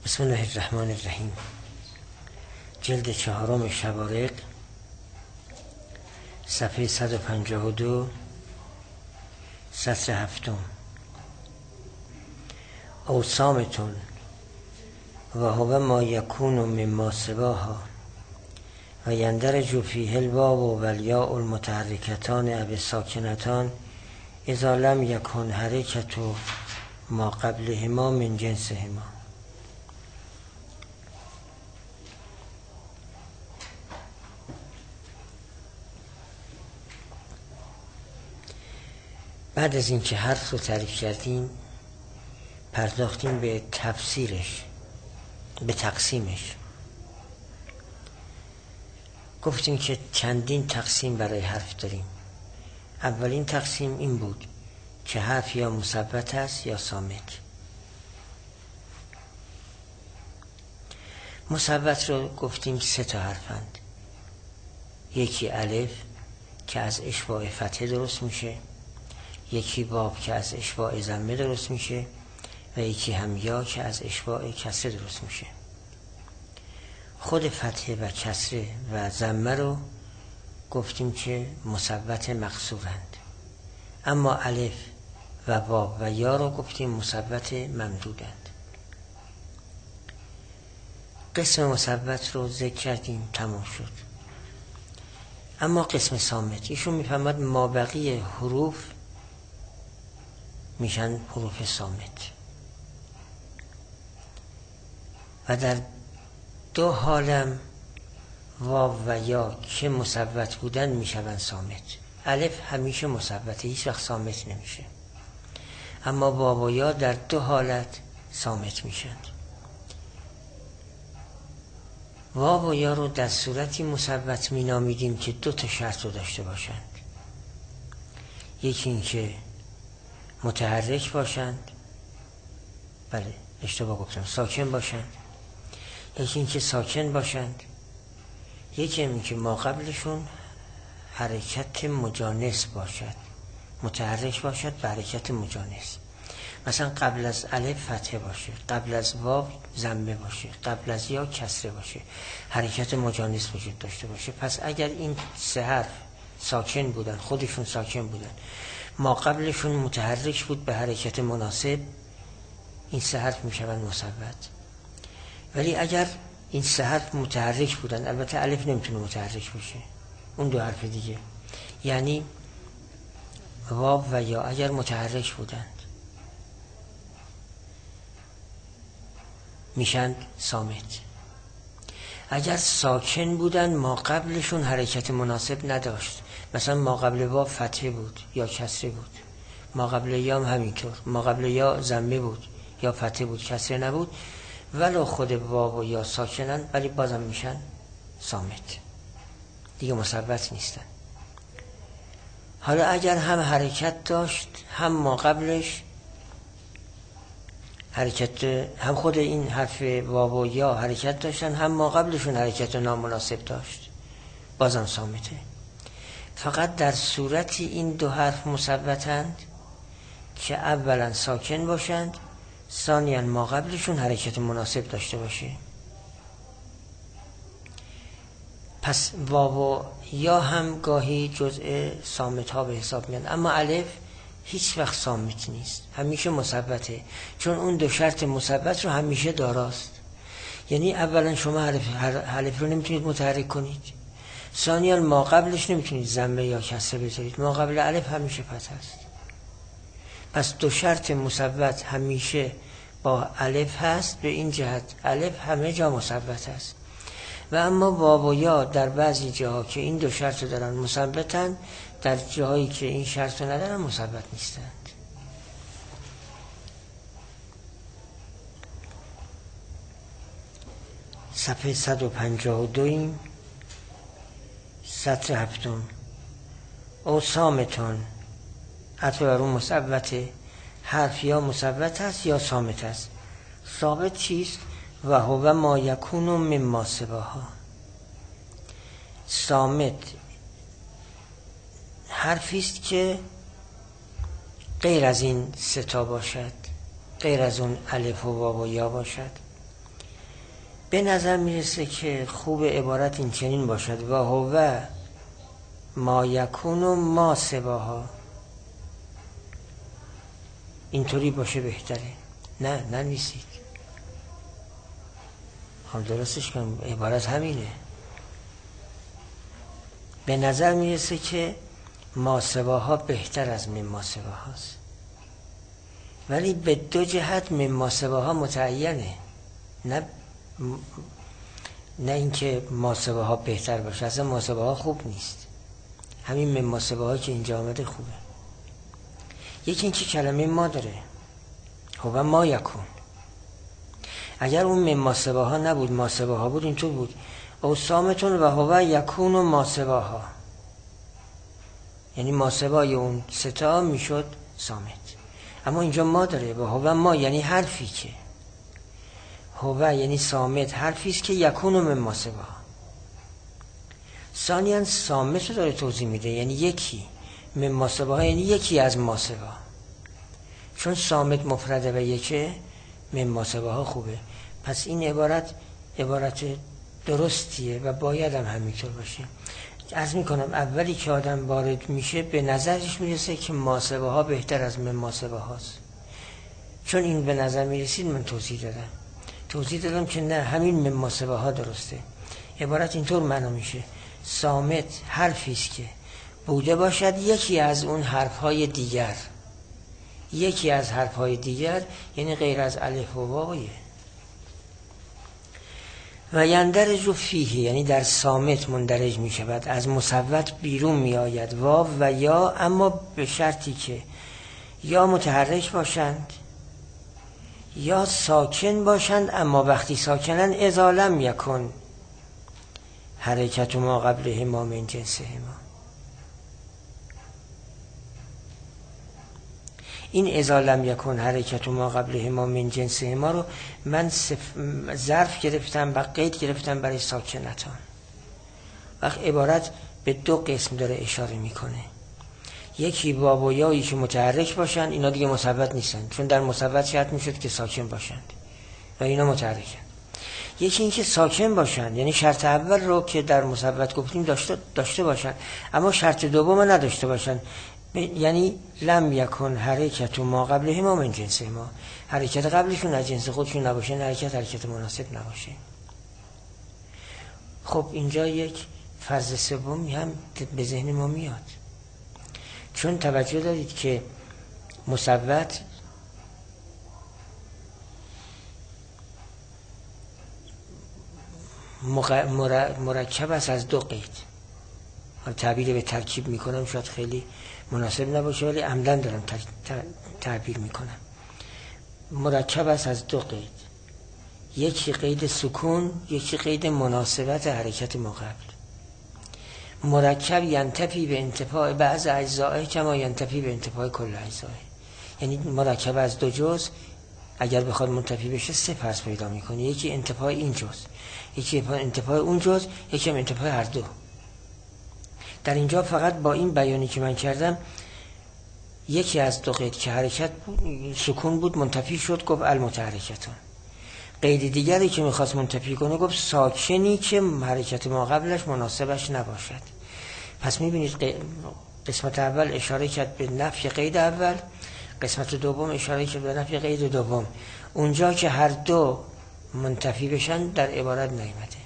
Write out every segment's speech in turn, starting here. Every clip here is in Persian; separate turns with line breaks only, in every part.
بسم الله الرحمن الرحیم. جلد 4 شوارق، صفحه 152، سطر 7. او صامتون و هو ما یکون مما سواها و یندرج فیه الواو و الیاء المتحرکتان او الساکنتان اذا لم یکن حرکت ما قبلهما من جنسهما. بعد از اینکه حرف رو تعریف کردیم پرداختیم به تفسیرش، به تقسیمش. گفتیم که چندین تقسیم برای حرف داریم. اولین تقسیم این بود که حرف یا مثبت است یا صامت. مثبت رو گفتیم 3 حرفند. یکی الف که از اشباع فتحه درست میشه، یکی واو که از اشباع ضمه درست میشه و یکی هم یا که از اشباع کسره درست میشه. خود فتحه و کسره و ضمه رو گفتیم که مثبت مقصورند، اما الف و واو و یا رو گفتیم مثبت ممدودند. قسم مثبت رو ذکر کردیم، تمام شد. اما قسم صامت، ایشون میفهمد مابقی حروف میشن حروف صامت و در 2 حالم واو و یا که مثبت بودن میشون صامت. الف همیشه مثبته، هیچ وقت صامت نمیشه، اما واو و یا در 2 حالت صامت میشن. واو و یا رو در صورتی مثبت مینامیدیم که 2 شرط رو داشته باشند. یکی این که متحرک باشند، بله اشتباه گفتم، ساکن باشند. یکی این که ساکن باشند. یکی این که ما قبلشون حرکت مجانس باشد، متحرک باشد به حرکت مجانس. مثلا قبل از الف فتحه باشه، قبل از واو ضمه باشه، قبل از یا کسره باشه، حرکت مجانس وجود داشته باشه. پس اگر این 3 حرف ساکن بودن، خودشون ساکن بودن، ما قبلشون متحرک بود به حرکت مناسب، این 3 حرف میشون مثبت. ولی اگر این 3 حرف متحرک بودن، البته الف نمیتونه متحرک باشه، اون 2 حرف دیگه، یعنی واو و یا اگر متحرک بودند میشن صامت. اگر ساکن بودن، ما قبلشون حرکت مناسب نداشت، مثلا ما قبل واو فتحه بود یا کسره بود، ما قبل یا هم همینطور، ما قبل یا ضمه بود یا فتحه بود کسره نبود، ولو خود واو و یا ساکنن ولی بازم میشن صامت، دیگه مثبت نیستن. حالا اگر هم حرکت داشت، هم ما قبلش حرکت، هم خود این حرف واو و یا حرکت داشتن، هم ما قبلشون حرکت نامناسب داشت، بازم صامته. فقط در صورتی این 2 حرف مثبتند که اولا ساکن باشند، ثانیاً ما قبلشون حرکت مناسب داشته باشه. پس واو و یا هم گاهی جزء صامت ها به حساب میان، اما الف هیچ وقت صامت نیست، همیشه مثبته، چون اون 2 شرط مثبت رو همیشه داراست. یعنی اولا شما الف رو نمیتونید متحرک کنید، ثانیاً ما قبلش نمیتونید ضمه یا کسره بذارید، ما قبل الف همیشه فتح است. پس 2 شرط مثبت همیشه با الف هست، به این جهت الف همه جا مثبت است. و اما واو و یا در بعضی جاها که این 2 شرط دارن مثبتن، در جاهایی که این شرط ندارن مثبت نیستند. صفحه 152 سطر 7. او صامتون، عطف بر اون مثبته، حرف یا مثبت است یا صامت است. ثابت چیست؟ و هو ما یکون مما سواها. صامت حرفی است که غیر از این 3 باشد، غیر از اون الف و واو و یا باشد. به نظر میرسه که خوب عبارت این چنین باشد و هو ما یکون و ما سواها. اینطوری باشه بهتره. نه ننویسید. خب درستش کنم، عبارت همینه. به نظر میرسه که ما سواها بهتر از من ما سواهاست، ولی به دو جهت من ما سواها متعینه. نه اینکه ما سواها بهتر باشه، اصلا ما سواها خوب نیست. همین من ما سواها که اینجا آمده خوبه. یکی اینکه کلمه ما داره، هو ما یکون. اگر اون من ما سواها نبود، ما سواها بود، اینطور بود او سامتون و هو یکون و ما سواها، یعنی ما سوای اون ستا میشد سامت. اما اینجا ما داره و هو ما، یعنی حرفی که هو یعنی سامت، حرفیست که یکون و من ما سواها. ثانیاً سامت رو داره توضیح میده، یعنی یکی، من ما سواها یعنی یکی از ما سوا. چون سامت مفرده و یکه، من ما سواها خوبه. پس این عبارت درستیه و باید هم همینطور باشه. عرض میکنم اولی که آدم وارد میشه به نظرش میرسه که ما سواها بهتر از من ما سواهاست. چون این به نظر میرسید من توضیح دادم که نه، همین من ما سواها درسته. عبارت اینطور معنا میشه: صامت حرفیست که بوده باشد یکی از اون حرفهای دیگر. یکی از حرفهای دیگر یعنی غیر از الف و واویه. و یندرج فیه یعنی در صامت مندرج می شود، از مصوت بیرون می آید. واو و یا، اما به شرطی که یا متحرک باشند یا ساکن باشند، اما وقتی ساکنن اذا لم یکن حرکت ما قبلهما من جنسهما. این اذا لم یکن حرکت ما قبلهما من جنسهما رو من ظرف گرفتم و قید گرفتم برای ساکنتان. وقت عبارت به دو قسم داره اشاره میکنه. یکی واو و یایی که متحرک باشند، اینا دیگه مثبت نیستن، چون در مثبت شرط میشد که ساکن باشند و اینا متحرکن. یکی این که ساکن باشند، یعنی شرط اول رو که در مثبت گفتیم داشته باشند، اما شرط دوم نداشته باشند، یعنی لم یکن حرکت ما قبلهما من جنسهما، حرکت قبلشون از جنس خودشون نباشه، حرکت مناسب نباشه. خب اینجا یک فرض سومی هم به ذهن ما میاد، چون توجه دارید که مثبت مرکب است از دو قید. تعبیر به ترکیب میکنم شاید خیلی مناسب نباشه، ولی عمدن دارم تعبیر میکنم. مرکب است از دو قید، یکی قید سکون، یکی قید مناسبت حرکت ما قبل. مرکب ینتفی به انتفاع بعض اجزائه کما ینتفی به انتفاع کل اجزائه. یعنی مرکب از دو جز اگر بخواد منتفی بشه سه پس پیدا میکنه: یکی انتفاع این جز، یکی انتفاع اون جز، یکی هم انتفاع هر دو. در اینجا فقط با این بیانی که من کردم یکی از دو قید که حرکت سکون بود منتفی شد، گفت المتحرکتون. قید دیگری که میخواست منتفی کنه گفت ساکنی که حرکت ما قبلش مناسبش نباشد. پس میبینید قسمت اول اشاره کرد به نفی قید اول، قسمت دوم اشاره کرد به نفی قید دوم. اونجا که هر دو منتفی بشن در عبارت نیامده.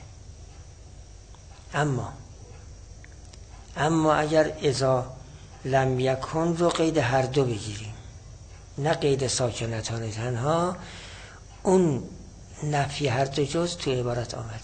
اما اگر اذا لم یکن رو قید هر دو بگیریم، نه قید ساکنتان تنها، اون نفی هر دو جز تو عبارت آمده.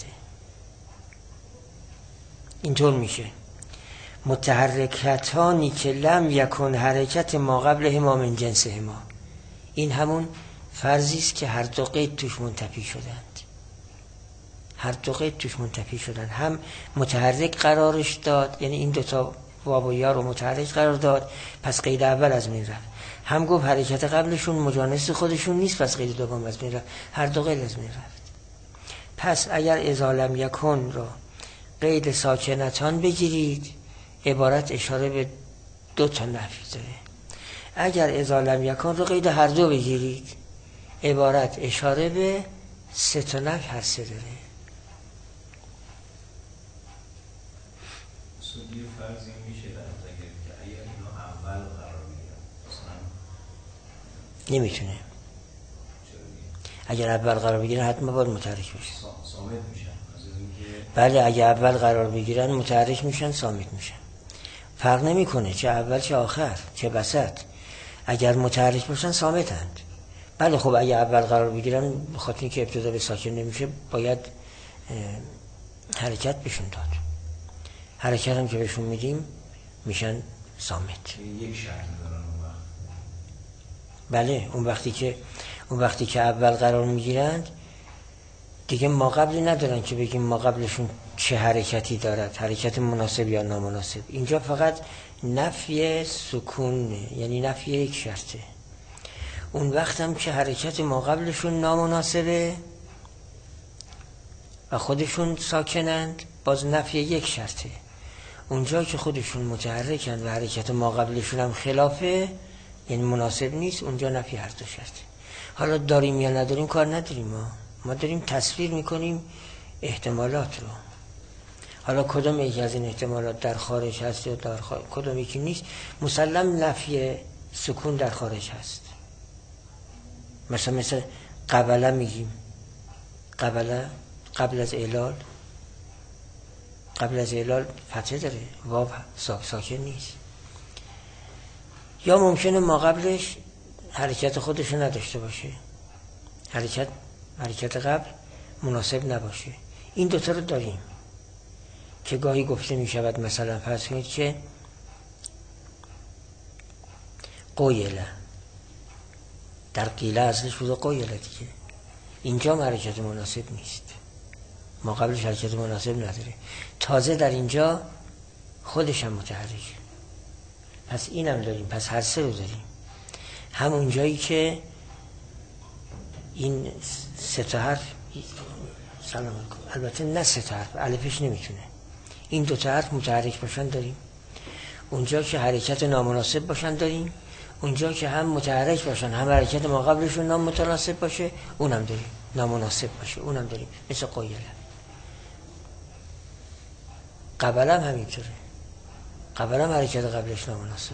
اینطور میشه: متحرکتانی که لم یکن حرکت ما قبلهما من جنسهما. این همون فرضی است که هر دو قید توش منتفی شدند. هر دو قید توش منتفی شدن، هم متحرک قرارش داد، یعنی این دوتا واو و یا رو متحرک قرار داد، پس قید اول از من رفت. هم گفت حرکت قبلشون مجانس خودشون نیست، پس قید دوم از من رفت. هر دو قید از من رفت. پس اگر اذا لم یکن رو قید ساکنتان بگیرید، عبارت اشاره به دو تا نفی داره. اگر اذا لم یکن رو قید هر دو بگیرید، عبارت اشاره به سه تا نفی هر سه داره.
سودی فرضی میشه در اگر که اگر اینا اول قرار میگیرن مثلا
نمیتونه. اگر اول قرار بگیرن حتما باید متحرک بشه.
صامت میشن.
بله اگر اول قرار بگیرن متحرک میشن، صامت میشن. فرق نمیکنه چه اول چه آخر چه وسط. اگر متحرک باشن صامتند. بله خب اگر اول قرار بگیرن به خاطر اینکه ابتدا به ساکن نمیشه باید حرکت بهشون داد. حرکت هم که بهشون میدیم میشن صامت.
یک شرط دارن اون وقت.
بله اون وقتی که اول قرار میگیرند دیگه ما قبلی ندارن که بگیم ما قبلشون چه حرکتی دارد، حرکت مناسب یا نامناسب. اینجا فقط نفی سکون، یعنی نفی یک شرطه. اون وقت هم که حرکت ما قبلشون نامناسبه و خودشون ساکنند باز نفی یک شرطه. اونجا که خودشون متحرکند و حرکت ما قبلشون هم خلافه، یعنی مناسب نیست، اونجا نفی هر دو شرطه. حالا داریم یا نداریم کار نداریم، ما داریم تصویر میکنیم احتمالات رو. حالا کدوم یکی از این احتمالات در خارج هست یا در کدوم یکی نیست، مسلم نفی سکون در خارج هست. مثل قبله میگیم، قبل از اعلال فتحه داره، واو ساکن نیست. یا ممکنه ما قبلش حرکت خودش نداشته باشه، حرکت قبل مناسب نباشه. این دوتا رو داریم که گاهی گفته می شود، مثلا فرض کنید که قویله، در قیله ازش بوده قویله دیگه، اینجا حرکت مناسب نیست، ما قبلش حرکت مناسب نداره، تازه در اینجا خودش هم متحرک. پس اینم داریم، پس هر سه رو داریم. همون جایی که این سه تا حرف، سلام علیکم، البته نه سه تا حرف، الفش نمیتونه، این دو تا حرف متحرک باشن داریم. اونجا که حرکت نامناسب باشن داریم. اونجا که هم متحرک باشن هم حرکت ما قبلشون نامتناسب باشه اونم داریم، نامناسب باشه اونم داریم، مثل قایله. قبلم همینطوره، قبلم حرکت قبلش نامناسبه.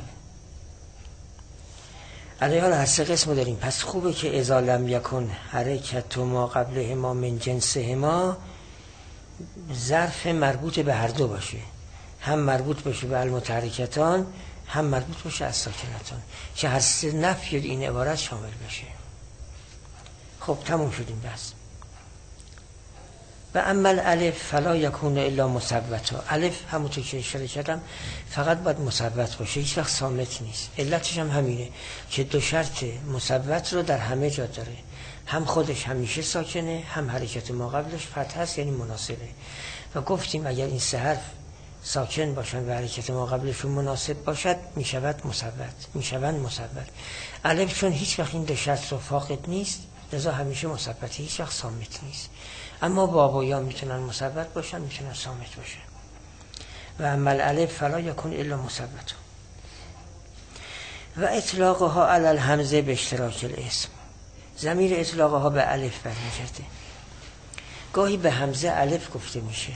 علی حال هر سه قسم داریم. پس خوبه که اذا لم یکن حرکت ما قبله ما من جنسه ما، ظرف مربوط به هر دو باشه، هم مربوط باشه به المتحرکتان هم مربوط باشه از ساکنتان، که هر سه نفی این عبارت شامل بشه. خب تموم شدیم بس. و اما الالف فلا یکون الا مثبتا. الف همونطور که اشاره کردم فقط باید مثبت باشه، هیچ وقت صامت نیست. علتش هم همینه که دو شرط مثبت رو در همه جا داره، هم خودش همیشه ساکنه، هم حرکت ما قبلش فتح است یعنی مناسبه. و گفتیم اگر این سه حرف ساکن باشند و حرکت ما قبلشون مناسب باشد میشود مثبت. الف چون هیچ وقت این دو شرط رو فاقد نیست لذا همیشه مثبت، هیچ وقت صامت نیست. اما باب و یا میتونن مثبت باشن میتونن صامت باشن. و اما الالف فلا یکون الا مثبت. و اطلاقها علی الهمزه به اشتراک الاسم. ضمیر اطلاقها به الف برمیگرده. گاهی به همزه الف گفته میشه.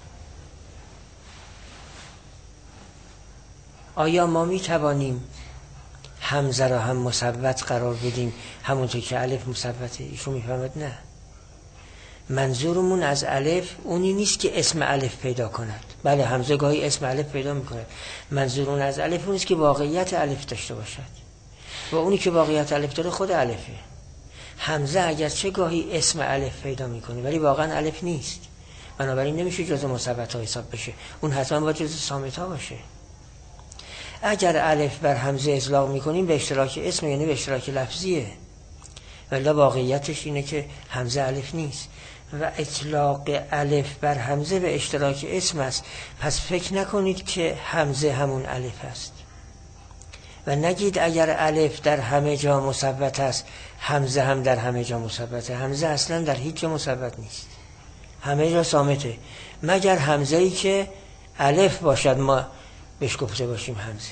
آیا ما میتوانیم همزه را هم مثبت قرار بدیم همونطور که الف مثبته؟ ایشون میفهمد نه، منظورمون از الف اونی نیست که اسم الف پیدا کند. بله همزه گاهی اسم الف پیدا میکند، منظورمون از الف اون نیست که واقعیت الف داشته باشد، و اونی که واقعیت الف داره خود الفه. همزه اگرچه گاهی اسم الف پیدا میکنه ولی واقعا الف نیست، بنابراین نمیشه جزء مثبت ها حساب بشه، اون حتما باید جزء صامت ها باشه. اگر الف بر همزه اطلاق میکنیم به اشتراک اسم یعنی به اشتراک لفظیه، ولی واقعیتش اینه که همزه الف نیست. و اطلاق الف بر همزه به اشتراک اسم است، پس فکر نکنید که همزه همون الف است و نگید اگر الف در همه جا مثبت است همزه هم در همه جا مثبته. همزه اصلا در هیچ جا مثبت نیست، همه جا صامته، مگر همزه‌ای که الف باشد ما بهش گفته باشیم همزه.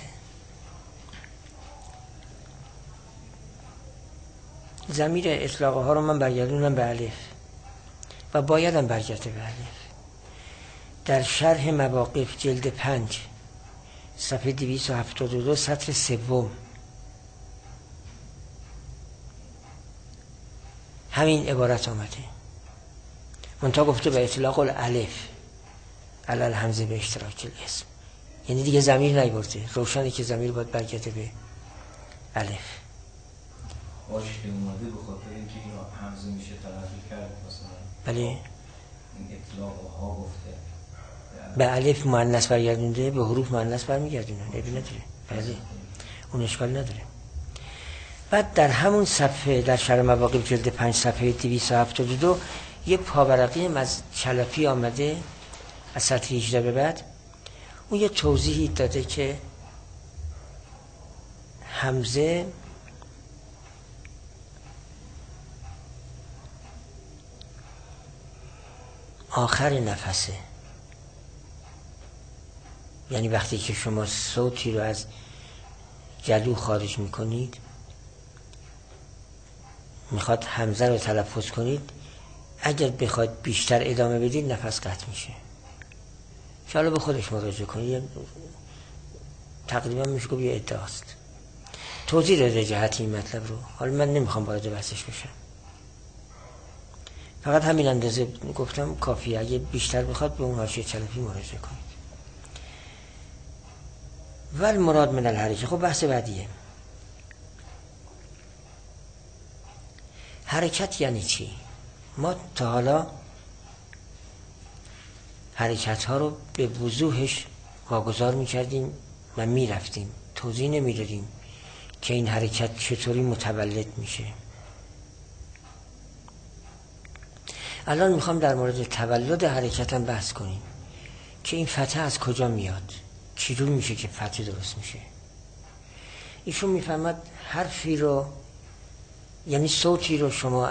ضمیر اطلاق ها رو من برگردونم به الف. و بایدم برگرده به الف. در شرح مواقف جلد 5 صفحه 272 سطر 3 همین عبارت آمده. منتها گفته به اطلاق الالف علی الحمزه به اشتراک الاسم، یعنی دیگه ضمیر نیورده. روشنه که ضمیر باید برگرده به الف.
باش که اومده به خاطر اینکه این حمزه میشه تلفظ کرد مثلا.
بله.
این اطلاق ها گفته
به الف مؤنث برگردونده، به حروف مؤنث برمیگردونه، عیبی نداره. بله اون اشکال نداره. بعد در همون صفحه در شرح مواقف جلد 5 صفحه 272 یه پاورقی از چلاپی آمده از سطر 18 به بعد. اون یه توضیحی داده که حمزه آخر نفسه، یعنی وقتی که شما صوتی رو از گلو خارج میکنید میخواد حمزه رو تلفظ کنید، اگر بخواد بیشتر ادامه بدید نفس قطع میشه. حالا به خودش مراجعه کنید، تقریبا میشه که یه ادعاست. توضیح داده جهت این مطلب رو، حالا من نمیخوام وارد بحثش بشم، فقط همین اندازه گفتم کافیه. اگه بیشتر بخواد به اون حاشیه چلاپی مراجعه کنید. ول مراد من الحرکه. خب بحث بعدیه. حرکت یعنی چی؟ ما تا حالا حرکت ها رو به وضوحش واگذار میکردیم و میرفتیم، توضیح نمیدادیم که این حرکت چطوری متولد میشه. الان میخوام در مورد تولد حرکتم بحث کنیم که این فتحه از کجا میاد، چجور میشه که فتحه درست میشه. ایشون میفهمد حرفی رو، یعنی صوتی رو شما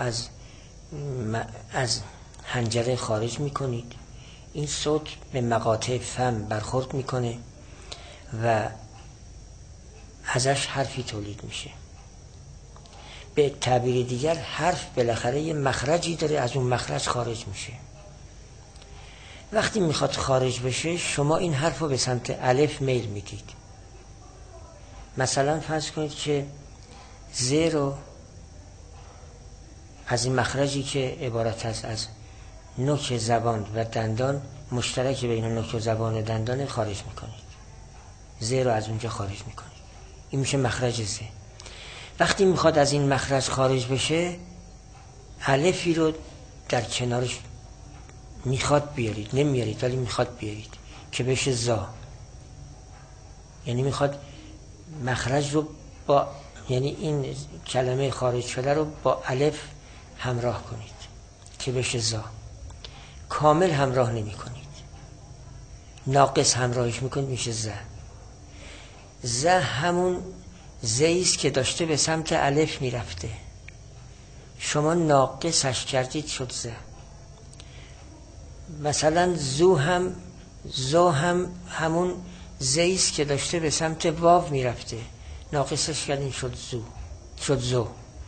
از حنجره خارج میکنید، این صوت به مقاطع فم برخورد میکنه و ازش حرفی تولید میشه. به تعبیر دیگر حرف بالاخره یه مخرجی داره، از اون مخرج خارج میشه. وقتی میخواد خارج بشه شما این حرف رو به سمت الف میل میدید. مثلا فرض کنید که ز رو از این مخرجی که عبارت است از نوک زبان و دندان، مشترک بین نوک زبان و دندان، خارج میکنید. ز رو از اونجا خارج میکنید، این میشه مخرج ز. وقتی میخواد از این مخرج خارج بشه الفی رو در کنارش میخواد بیارید، نمیارید ولی میخواد بیارید که بشه زا. یعنی میخواد مخرج رو با، یعنی این کلمه خارج شده رو با الف همراه کنید که بشه زا. کامل همراه نمی کنید، ناقص همراهش میکنید میشه ز. ز همون زیست که داشته به سمت الف میرفته، شما ناقصش کردید شد ز. مثلا زو هم همون زیست که داشته به سمت واو میرفته، ناقصش کردین شد زو، شد زو.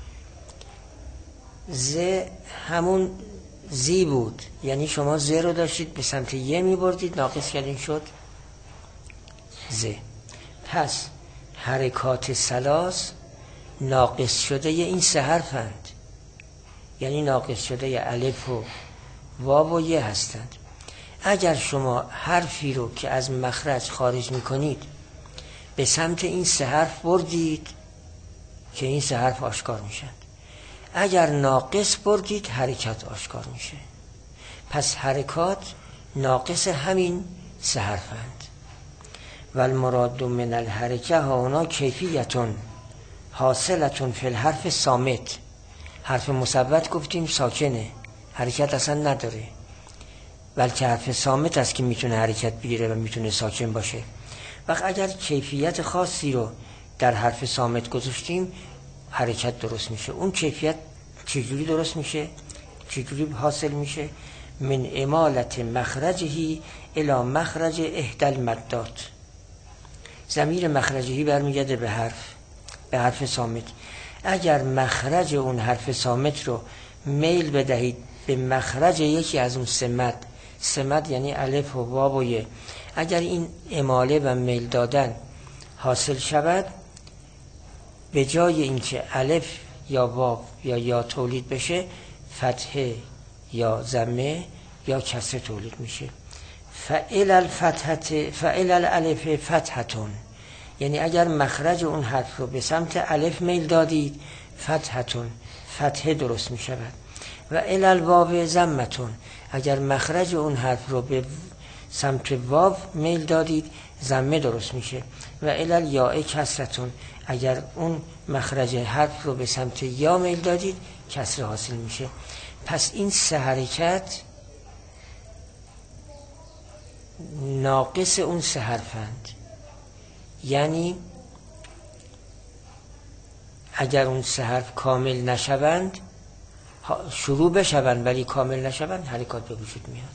ز همون زی بود، یعنی شما ز رو داشتید به سمت یه میبردید، ناقص کردین شد ز. پس حرکات ثلاث ناقص شده این سه حرفند، یعنی ناقص شده الف و واو و یه هستند. اگر شما حرفی رو که از مخرج خارج میکنید به سمت این سه حرف بردید که این سه حرف آشکار میشن، اگر ناقص بردید حرکت آشکار میشه. پس حرکات ناقص همین سه حرفند. والمراد من الحرکه هاونا کیفیتون حاصلتون فی الحرف صامت. حرف مثبت گفتیم ساکنه، حرکت اصلا نداره، بلکه حرف صامت است که میتونه حرکت بگیره و میتونه ساکن باشه. وقت اگر کیفیت خاصی رو در حرف صامت گذاشتیم حرکت درست میشه. اون کیفیت چجوری درست میشه؟ چجوری حاصل میشه؟ من امالت مخرجهی الی مخرج احدى المدات. ضمیر مخرجهی برمیگرده به حرف صامت. اگر مخرج اون حرف صامت رو میل بدهید به مخرج یکی از اون سه مد یعنی الف و واو و ی، اگر این اماله و میل دادن حاصل شود، به جای اینکه الف یا واو یا یا تولید بشه، فتحه یا ضمه یا کسره تولید میشه. فعل الالف فتحتون، یعنی اگر مخرج اون حرف رو به سمت الف میل دادید، فتحتون، فتحه درست می شود. و الالواو ضمتون، اگر مخرج اون حرف رو به سمت واو میل دادید، ضمه درست میشه. و الالیاء کسرتون، اگر اون مخرج حرف رو به سمت یا میل دادید، کسره حاصل میشه. پس این سه حرکت ناقص اون سه حرفند، یعنی اگر اون سه حرف کامل نشوند، شروع بشوند ولی کامل نشوند، حرکات به وجود میاد.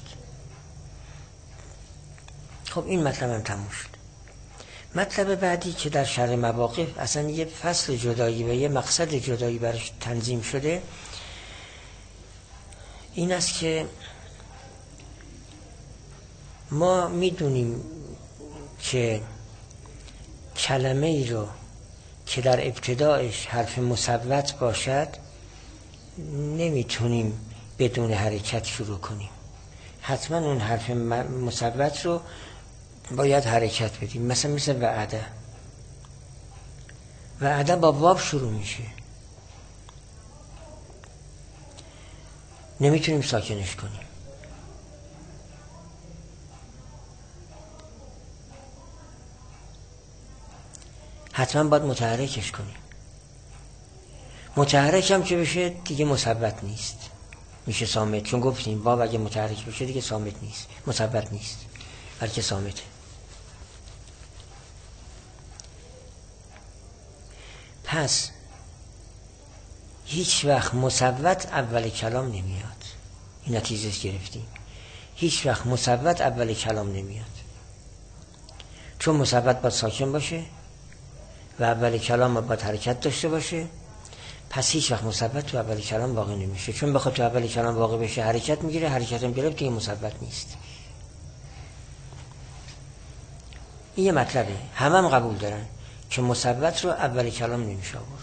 خب این مطلب هم تموم شد. مطلب بعدی که در شرح مواقف اصلا یه فصل جدایی و یه مقصد جدایی برش تنظیم شده، این است که ما میدونیم که کلمه ای رو که در ابتدایش حرف مصوت باشد نمیتونیم بدون حرکت شروع کنیم. حتما اون حرف مصوت رو باید حرکت بدیم. مثل وعده. وعده با واو شروع میشه، نمیتونیم ساکنش کنیم. حتما باید متحرکش کنیم. متحرک هم که بشه دیگه مثبت نیست، میشه صامت. چون گفتیم واو اگه متحرک بشه دیگه صامت نیست، مثبت نیست، بلکه صامته. پس هیچ وقت مثبت اول کلام نمیاد. این نتیجهش گرفتیم. هیچ وقت مثبت اول کلام نمیاد، چون مثبت باید ساکن باشه و اول کلام باید حرکت داشته باشه. پس هیچ وقت مثبت تو اول کلام واقع نمیشه، چون بخواد تو اول کلام واقع بشه حرکت میگیره، حرکت هم گرفت دیگه مثبت نیست. این یه مطلبه، هم قبول دارن که مثبت رو اول کلام نمیشه آورد.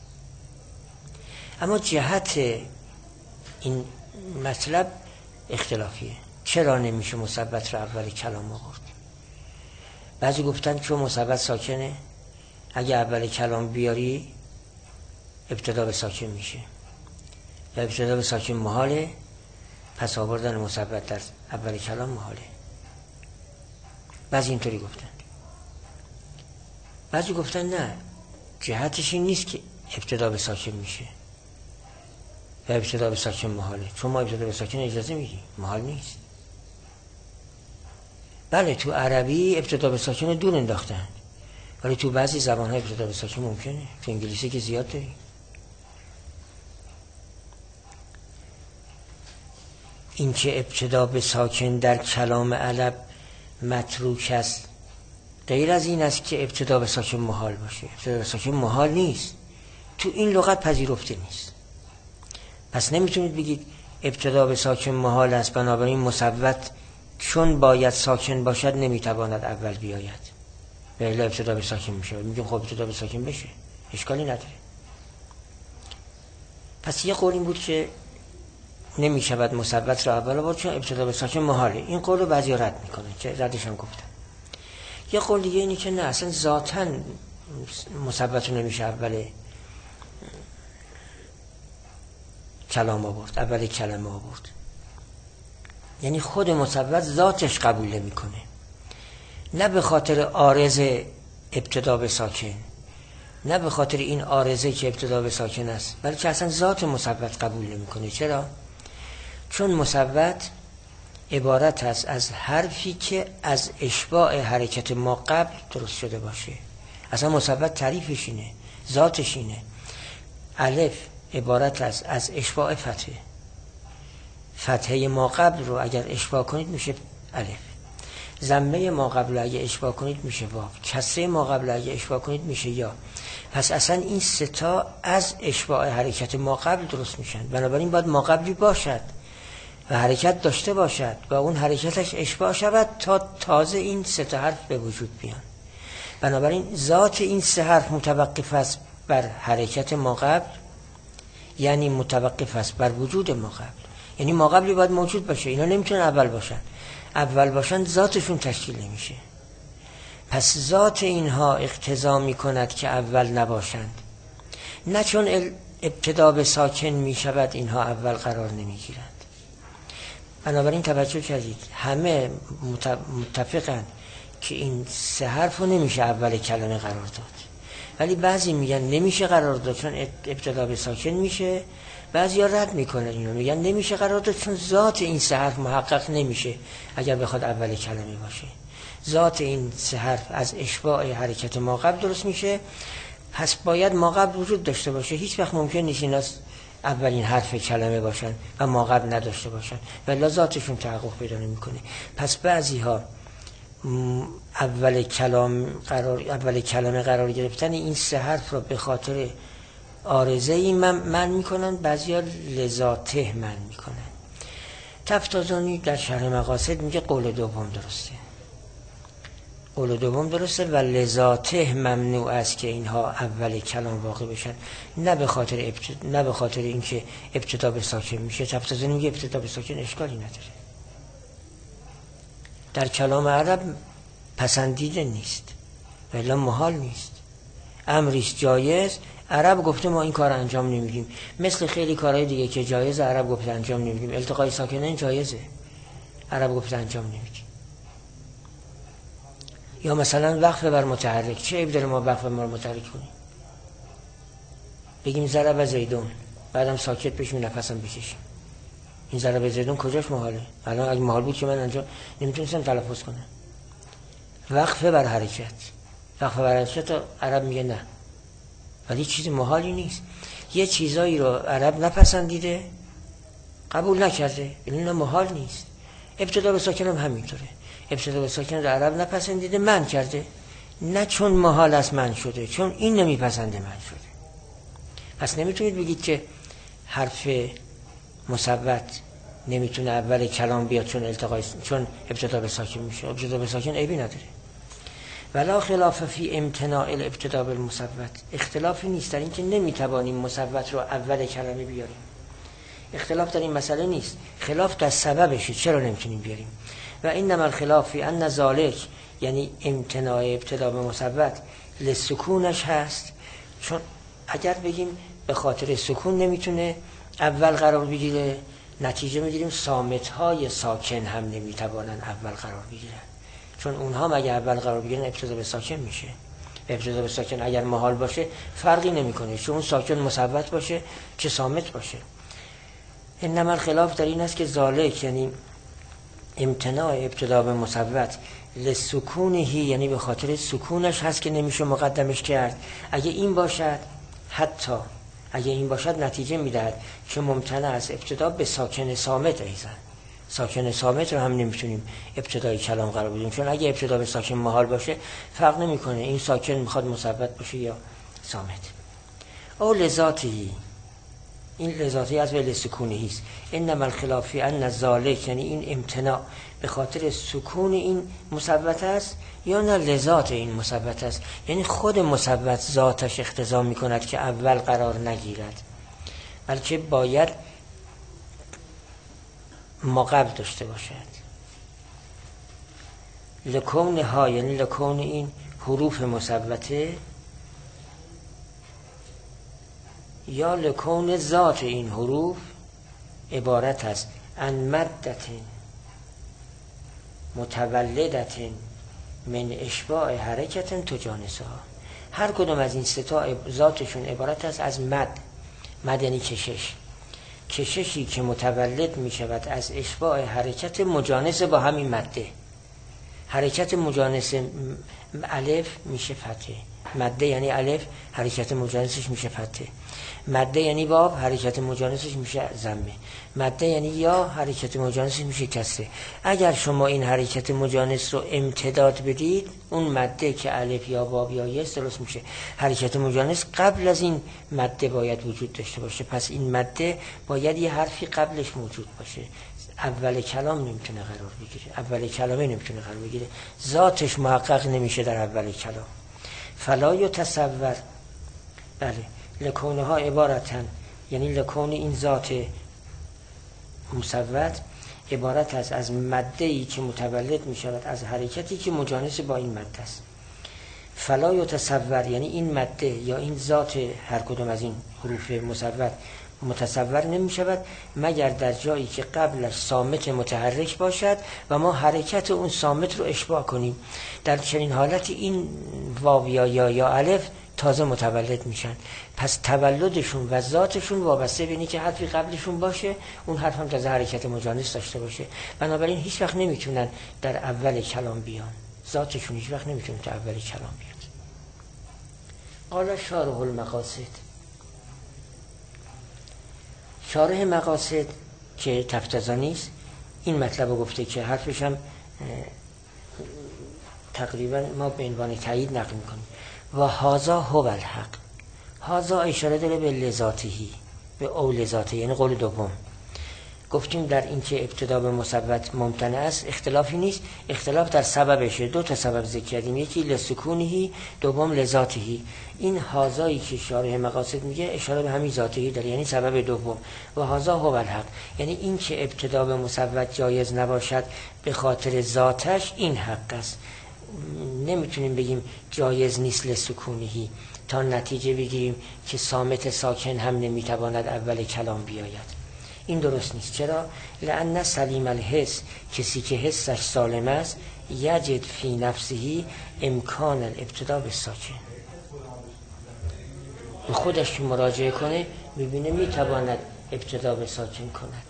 اما جهت این مطلب اختلافیه. چرا نمیشه مثبت رو اول کلام آورد؟ بعضی گفتن چون مثبت ساکنه، اگه اول کلام بیاری ابتدا به ساکن میشه و ابتدا به ساکن محاله، پس آوردن مثبت در اول کلام محاله. بعضی اینطوری گفتن. بعضی گفتن نه، جهتش این نیست که ابتدا به ساکن میشه و ابتدا به ساکن محاله، چون ما ابتدا به ساکن اجازه میدیم، محال نیست. بله تو عربی ابتدا به ساکن رو دور انداختن، ولی تو بعضی زبان‌ها ابتدا به ساکن ممکنه. تو انگلیسی که زیاد داریم. این که ابتدا به ساکن در کلام عرب متروک است، غیر از این است که ابتدا به ساکن محال باشه. ابتدا به ساکن محال نیست، تو این لغت پذیرفته نیست. پس نمیتونید بگید ابتدا به ساکن محال است، بنابراین مثبت چون باید ساکن باشد نمیتواند اول بیاید، به الا ابتدا به ساکن میشه. میگیم خب ابتدا به ساکن بشه، اشکالی نداره. پس یه قول این بود که نمیشود مثبت را اول آورد چون ابتدا به ساکن محاله. این قول رو بعضی رد میکنن که ردش هم گفتن. یه قول دیگه اینی که نه، اصلا ذاتاً مثبت رو نمیشه اول کلام آورد، اول کلمه آورد. یعنی خود مثبت ذاتش قبول نمیکنه، نه به خاطر عارض ابتدا به ساکن، نه به خاطر این عارضه که ابتدا به ساکن است، بلکه اصلا ذات مثبت قبول نمیکنه. چرا؟ چون مثبت عبارت است از حرفی که از اشباع حرکت ما قبل درست شده باشه. اصلا مثبت تعریفش اینه، ذاتش اینه. الف عبارت است از اشباع فتحه. فتحه ما قبل رو اگر اشباع کنید میشه الف. ضمه ما قبل اگه اشباع کنید میشه واو. کسره ما قبل اگه اشباع کنید میشه یا. پس اصلا این سه تا از اشباع حرکت ما قبل درست میشن، بنابراین باید ما قبلی باشد. و حرکت داشته باشد و اون حرکتش اشباع شود تا تازه این سه تا حرف به وجود بیان. بنابراین ذات این سه حرف متوقف است بر حرکت ما قبل، یعنی متوقف است بر وجود ما قبل. یعنی ما قبلی باید موجود باشه، اینا نمیتونن اول باشن. اول باشن ذاتشون تشکیل نمیشه. پس ذات اینها اقتضا میکند که اول نباشند، نه چون ابتدا به ساکن میشود اینها اول قرار نمیگیرند. بنابراین توجه کردید همه متفقن که این سه حرف رو نمیشه اول کلمه قرار داد، ولی بعضی میگن نمیشه قرار داد چون ابتدا به ساکن میشه، بعضی ها رد میکنن اینو، میگن نمیشه قرار داد چون ذات این سه حرف محقق نمیشه اگر بخواد اول کلمه باشه. ذات این سه حرف از اشباع حرکت ما قبل درست میشه، پس باید ما قبل وجود داشته باشه. هیچ وقت ممکن نیست اینا اولین حرف کلمه باشن و ما قبل نداشته باشن، ولی ذاتشون تحقق پیدا نمیکنه. پس بعضی ها اول کلمه قرار گرفتن این سه حرف را به خاطر عارضه ای من میکنن، بعضی ها لذاته من میکنن. تفتازانی در شرح مقاصد میگه قول دوم درسته، قول دوم درسته و لذاته ممنوع است که اینها اول کلام واقع بشن، نه به خاطر اینکه ابتدا به ساکن میشه. تفتازانی میگه ابتدا به ساکن اشکالی نداره، در کلام عرب پسندیده نیست ولی محال نیست، امریست جایز. عرب گفته ما این کار انجام نمیدیم، مثل خیلی کارهای دیگه که جایز عرب گفته انجام نمیدیم. التقای ساکنین جایزه، عرب گفته انجام نمیدیم. یا مثلا وقف بر متحرک، چه عیب داره ما وقف بر متحرک کنیم؟ بگیم ضرب زیدون، بعدم ساکت بشیم نفسم بکشیم. این ضرب زیدون کجاش محاله؟ الان اگه محال بود که من انجام نمیتونستم تلفظ کنم. وقف بر حرکت، وقف بر حرکت عرب میگه نه، ولی چیز محالی نیست. یه چیزایی رو عرب نپسندیده، قبول نکرده، این محال نیست. ابتدا به ساکن هم همینطوره، ابتدا به ساکن رو عرب نپسندیده، من کرده، نه چون محال است من شده، چون این نمیپسنده من شده. پس نمیتونید بگید که حرف مثبت نمیتونه اول کلام بیاد چون ابتدا به ساکن میشه. ابتدا به ساکن عیبی نداره. ولا خلاف فی امتناع الابتدا بالمثبت، اختلافی نیست در این که نمیتوانیم مثبت رو اول کلمه بیاریم. اختلاف در این مسئله نیست، خلاف در سببشه چرا نمیتونیم بیاریم. و انما الخلاف فی ان ذالک، یعنی امتناع ابتدا به مثبت لسکونش هست، چون اگر بگیم به خاطر سکون نمیتونه اول قرار بگیره، نتیجه میگیریم صامت‌های ساکن هم نمیتوانن اول قرار بگیرن، چون اونها مگه اول قرار بگیرن ابتدا به ساکن میشه. ابتدا به ساکن اگر محال باشه فرقی نمیکنه، چون اون ساکن مثبت باشه چه صامت باشه. انما الخلاف در این است که ذالک، یعنی امتناع ابتدا به مثبت لسکونهی، یعنی به خاطر سکونش هست که نمیشه مقدمش کرد. اگه این باشد، حتی اگه این باشد نتیجه میدهد که ممتنع است ابتدا به ساکن صامت ایزن. ساکن صامت رو هم نمیتونیم ابتدای کلام قرار بدیم، چون اگه ابتدا به ساکن محال باشه فرق نمیکنه این ساکن میخواد مثبت باشه یا صامت. او لذاتی، این لذاتی از ولی سکونی است. انما الخلاف فی ان ذالک، یعنی این امتناع به خاطر سکون این مثبت است یا نه لذات این مثبت است، یعنی خود مثبت ذاتش اقتضا میکند که اول قرار نگیرد، بلکه باید ما قبل داشته باشد. لکون ها، یعنی لکون این حروف مثبته، یا لکون ذات این حروف عبارت است عن مدت متولدت من اشباع حرکت تجانسها. هر کدوم از این سه تا ذاتشون عبارت است از مد یعنی کششی که متولد می شود از اشباع حرکت مجانس با همین مده. حرکت مجانس الف میشه فتحه، مده یعنی الف حرکت مجانسش میشه فتحه، مده یعنی باب حرکت مجانسش میشه ضمه، مده یعنی یا حرکت مجانسش میشه کسره. اگر شما این حرکت مجانس رو امتداد بدید، اون مده که الف یا باب یا یست درست میشه. حرکت مجانس قبل از این مده باید وجود داشته باشه، پس این مده باید یه حرفی قبلش موجود باشه. اول کلام نمیتونه قرار بگیره، اول کلامه نمیتونه قرار بگیره، ذاتش محقق نمیشه در اول کلام. فلا یتصور، بله، لکونها عبارتن، یعنی لکون این ذات مصوت عبارت است از ماده‌ای که متولد می شود از حرکتی که مجانس با این ماده است. فلا یتصور یعنی این ماده یا این ذات هر کدوم از این حروف مصوت متصور نمی شود مگر در جایی که قبلش صامت متحرک باشد و ما حرکت اون صامت رو اشباع کنیم. در چنین حالتی این واو یا الف تازه متولد میشن. پس تولدشون و ذاتشون وابسته به اینه که حرفی قبلشون باشه، اون حرف هم تازه حرکت مجانس داشته باشه. بنابراین هیچ وقت نمیتونن در اول کلام بیان، ذاتشون هیچ وقت نمیتونه در اول کلام بیان. قال شارح المقاصد، شارح مقاصد که تفتزانی است این مطلب رو گفته که حرفش هم تقریبا ما به عنوان تایید نقل میکنیم. و هازا هو الحق، هازا اشاره داره به لذاتهی، به اول ذاته، یعنی قول دوم. گفتیم در این که ابتدا به مثبت ممتنع است اختلافی نیست، اختلاف در سببشه. دو تا سبب ذکر کردیم، یکی لسکونهی، دوم لذاتهی. این هازایی که شارح مقاصد میگه اشاره به همین ذاتهی داره، یعنی سبب دوم. و هازا هو الحق، یعنی این که ابتدا به مثبت جایز نباشد به خاطر ذاتش، این حق است. نمیتونیم بگیم جایز نیست لسکونهی تا نتیجه بگیریم که صامت ساکن هم نمیتواند اول کلام بیاید. این درست نیست. چرا؟ لأن سلیم الحس، کسی که حسش سالم است، یجد فی نفسه امکان الابتدا بالساکن، به خودش مراجعه کنه میبینه میتواند ابتدا به ساکن کند.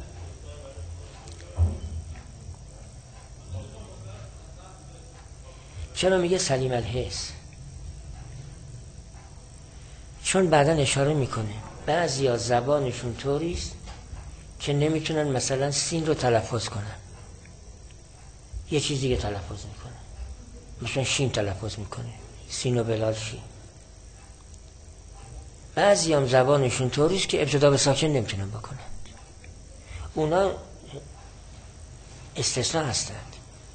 چرا میگه سلیم الحس؟ چون بعدا اشاره میکنه بعضیا زبانشون طوریست که نمیتونن مثلا سین رو تلفظ کنن، یه چیز دیگه تلفظ میکنه، مثلا شین تلفظ میکنه، سین و بلال شین. بعضی هم زبانشون طوریست که ابتدا به ساکن نمیتونن بکنن، اونا استثناء هستند.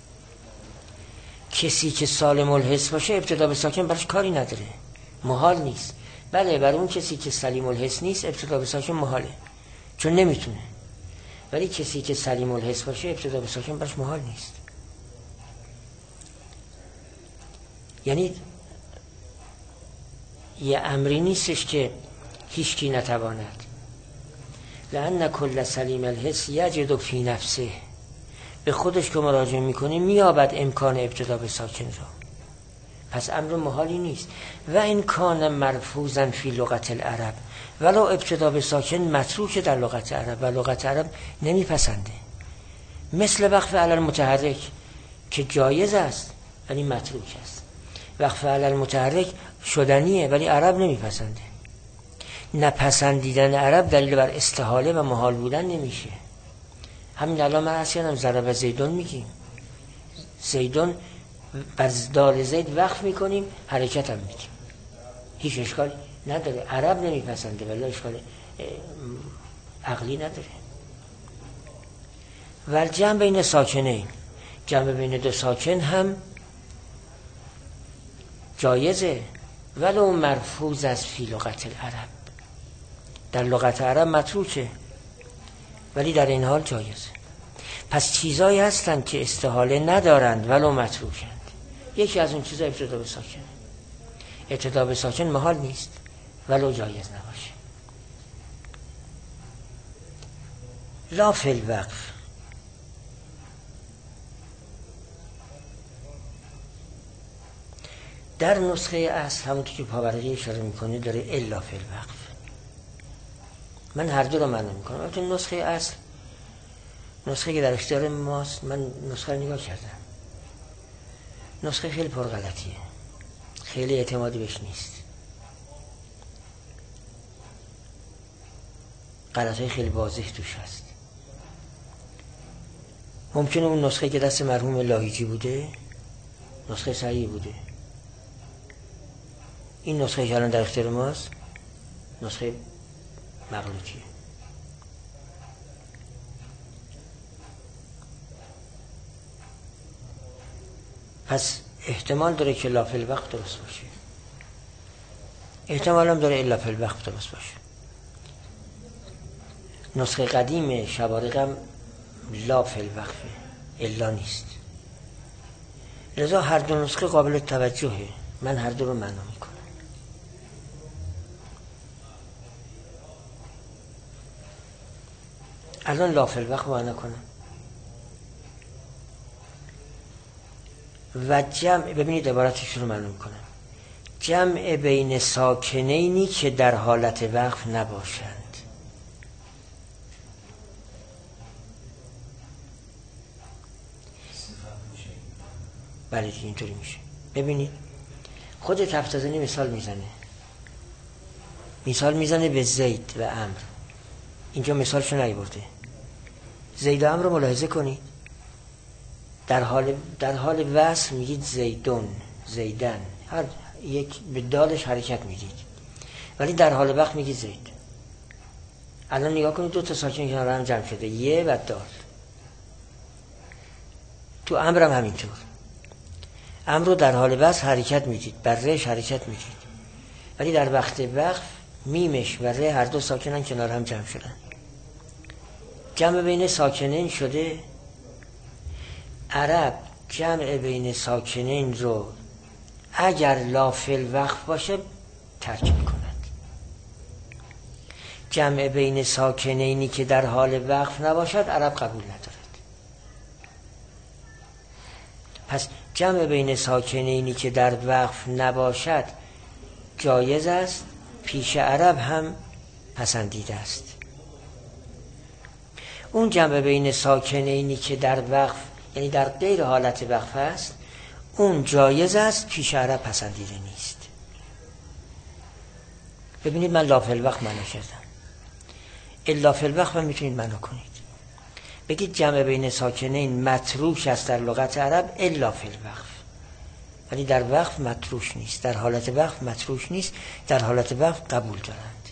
کسی که سالم الحس باشه ابتدا به ساکن براش کاری نداره، محال نیست. بله، برای اون کسی که سلیم الحس نیست ابتدا به ساکن محاله، چون نمیتونه. ولی کسی که سلیم الحس باشه ابتدا به ساکن براش محال نیست. یعنی یه امری نیستش که هیچ کی نتواند. لأن کل سلیم الحس یجد فی نفسه، به خودش که مراجعه میکنه میابد امکان ابتدا به ساکن را، پس امر محالی نیست. و این کان مرفوضا فی لغت العرب، ولو ابتدا به ساکن متروک در لغت عرب و لغت عرب نمیپسنده. مثل وقف علی المتحرک که جایز است ولی متروک است. وقف علی المتحرک شدنیه ولی عرب نمیپسنده. نپسندیدن عرب دلیل بر استحاله و محال بودن نمیشه. همین الان من اصلا ضرب زیدون میگیم، زیدون بر دال زید وقف میکنیم، حرکت هم میدیم، هیچ اشکالی نداره. عرب نمیپسنده ولی اشکال عقلی نداره. و جمع بین ساکنین، جمع بین دو ساکن هم جایزه، ولو مرفوض از فی لغت العرب، در لغت عرب متروکه ولی در این حال جایزه. پس چیزایی هستن که استحاله ندارند ولو متروکند. یکی از اون چیزا ابتدا به ساکن. ابتدا به ساکن محال نیست ولو جایز نباشه. لا فی الوقف، در نسخه اصل همونطور که پاورقی اشاره میکنه داره الا فی الوقف. من هر دو رو معنی میکنم. البته نسخه اصل، نسخه که در اختیار ماست، من نسخه رو نگاه کردم، نسخه خیلی پرغلطیه، خیلی اعتمادی بهش نیست، غلطهای خیلی واضح توش هست. ممکنه اون نسخه که دست مرحوم لاهیجی بوده نسخه صحیح بوده، این نسخه که الان در اختیار ماست نسخه مغلوطیه. پس احتمال داره که لا فی الوقت درست باشه، احتمال هم داره الا فی الوقت درست باشه. نسخه قدیم شبارق هم لا فی الوقت الا نیست، لذا هر دو نسخه قابل توجهه. من هر دو رو معنا میکنم. الان لا فی الوقت معنا کنم و جمع، ببینید عبارتش رو معلوم کنم، جمع بین ساکنینی که در حالت وقف نباشند. بله اینطوری میشه. ببینید خود تفتازنی مثال میزنه به زید و عمرو. اینجا مثالشو نیاورده. زید و عمرو رو ملاحظه کنید، در حال وصل میگید زیدون، زیدن، هر یک به دالش حرکت میدید، ولی در حال وقت میگید زید. الان نگاه کنید دو تا ساکن کنار هم جمع شده، یه و دال. تو عمرو هم همینطور. عمرو رو در حال وصل حرکت میدید، بر رهش حرکت میدید، ولی در وقت وقف میمش و ره هر دو ساکنن کنار هم جمع شدن. جمع بین ساکنین شده. عرب جمع بین ساکنین رو اگر لا فی الوقت باشه ترک میکند. جمع بین ساکنینی که در حال وقف نباشد عرب قبول ندارد. پس جمع بین ساکنینی که در وقف نباشد جایز است، پیش عرب هم پسندیده است. اون جمع بین ساکنینی که در وقف، یعنی در غیر حالت وقف است، اون جایز است، پیش عرب پسندیده نیست. ببینید من لا فی الوقت معنا کردم، الا فی الوقت هم میتونید معنا کنید. بگید جمع بین ساکنین متروک است در لغت عرب الا فی الوقت، ولی در وقف متروک نیست، در حالت وقف متروک نیست، در حالت وقف قبول دارند.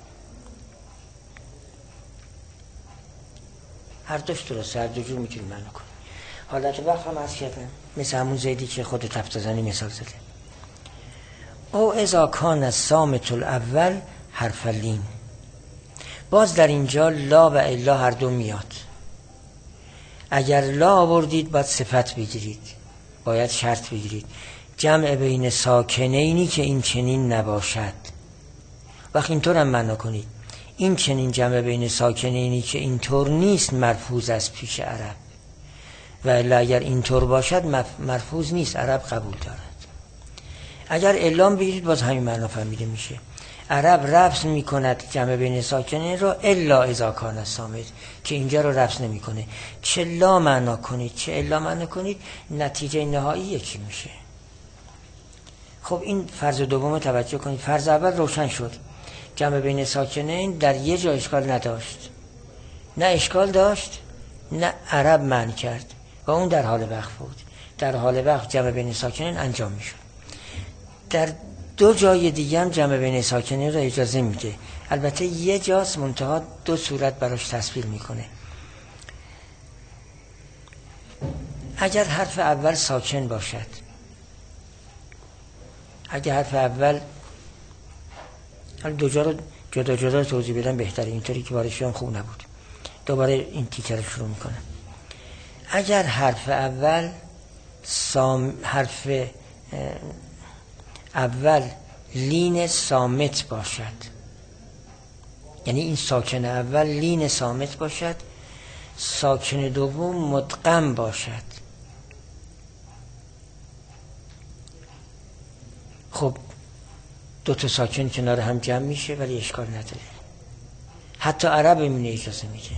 هر دوش درسته، هر دو جور میتونید معنا کنید. حالت وقف هم عرض کردم مثل همون زیدی که خود تفتازنی مثال زده. او اذا کان الصامت الاول حرف لین. باز در اینجا لا و الا هر دو میاد. اگر لا آوردید باید صفت بگیرید، باید شرط بگیرید، جمع بین ساکنینی که این چنین نباشد. وقت اینطور هم معنا کنید، این چنین جمع بین ساکنینی که اینطور نیست مرفوض از پیش عرب، و الا اگر اینطور باشد مرفوض نیست، عرب قبول دارد. اگر اعلام بگیرید باز همین معنا فهمیده میشه. عرب رفض میکند جمع بین ساکنین رو الا اذا کان الصامت، که اینجا رو رفض نمیکنه. چه لا معنا کنید چه الا معنا کنید، نتیجه نهایی یکی میشه. خب این فرض دوم توجه کنید. فرض اول روشن شد، جمع بین ساکنین در یه جا اشکال نداشت، نه اشکال داشت نه عرب منع کرد و اون در حال وقف بود. در حال وقف جمع بین ساکنین انجام میشد. در دو جای دیگه هم جمع بین ساکنین را اجازه میده، البته یه جاست منتها دو صورت براش تصویر میکنه. اگر حرف اول ساکن باشد، اگر حرف اول، دو جا رو جدا جدا توضیح بدم بهتره، اینطوری که بارش هم خوب نبود. دوباره این تیکه رو شروع میکنم. اگر حرف اول حرف اول لین صامت باشد، یعنی این ساکن اول لین صامت باشد، ساکن دوم مدغم باشد، خب دو تا ساکن کنار هم جمع میشه ولی اشکال نداره. حتی عرب اینو اجازه میده.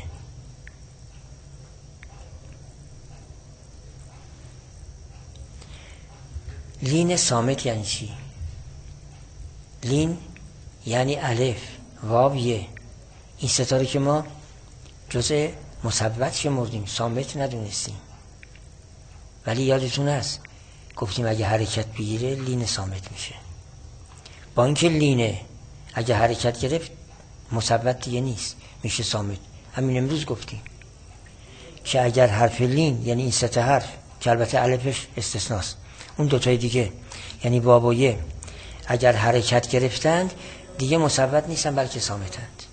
لین صامت یعنی چی؟ لین یعنی الف واو یه، این ستاره که ما جزء مثبت شمردیم، صامت ندونستیم، ولی یادتون هست گفتیم اگه حرکت بگیره لین صامت میشه. با اینکه لینه اگه حرکت گرفت مثبت دیگه نیست، میشه صامت. همین امروز گفتیم که اگر حرف لین، یعنی این سه حرف که البته الفش استثناست، اون دوتای دیگه یعنی واو و یه اگر حرکت گرفتند دیگه مثبت نیستن بلکه صامتند.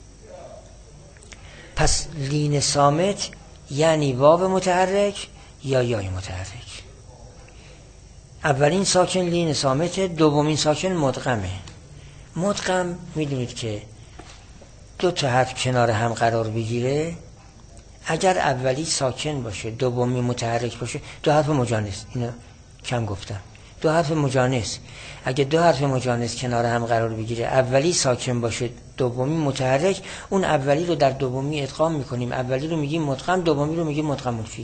پس لین صامت یعنی واو متحرک یا یای متحرک. اولین ساکن لین صامت، دومین ساکن مدغمه. مدغم میدونید که دو تا حرف کنار هم قرار بگیره، اگر اولی ساکن باشه دومی متحرک باشه، دو حرف مجانس، اینو کم گفتم، دو حرف مجانس، اگه دو حرف مجانس کنار هم قرار بگیره اولی ساکن باشه دومی متحرک، اون اولی رو در دومی ادغام میکنیم، اولی رو میگیم مدغم، دومی رو میگیم مدغم فیه.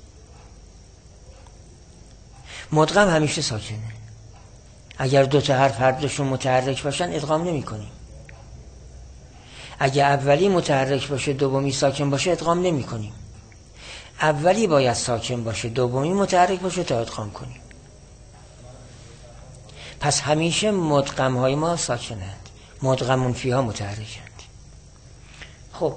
مدغم همیشه ساکنه، اگر دو تا حرف هر دوشون متحرک باشن ادغام نمی کنیم. اگر اولی متحرک باشه دومی ساکن باشه ادغام نمی کنیم. اولی باید ساکن باشه دومی متحرک باشه تا ادغام کنیم. پس همیشه مدغم های ما ساکنند، مدغمون فیها متحرکند. خب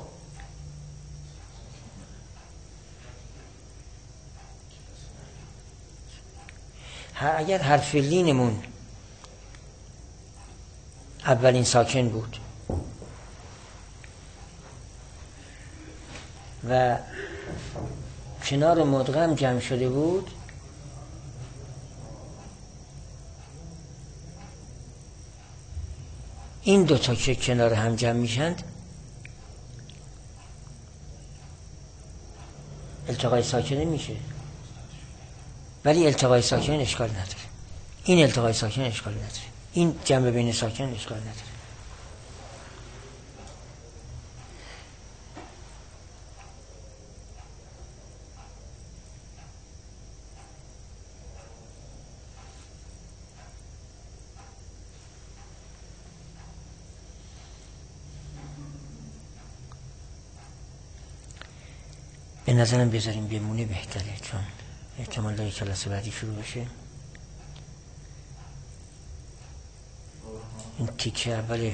اگر حرف لینمون اولین ساکن بود و کنار مدغم جمع شده بود، این دوتا که کنار هم جمع میشند التقای ساکنه میشه، ولی التقای ساکن اشکال نداره. این التقای ساکن اشکال نداره، این جمع بین ساکن اشکال نداره. به نظرم بذاریم بمونه بهتره، چون احتمالا کلاس بعدی شروع بشه. این تیکه اول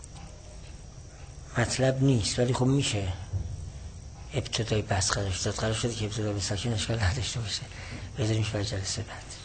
مطلب نیست ولی خب میشه ابتدای بحث قرار شد که ابتدا به ساکن اشکال نداشته باشه. بذاریمش برای جلسه بعد.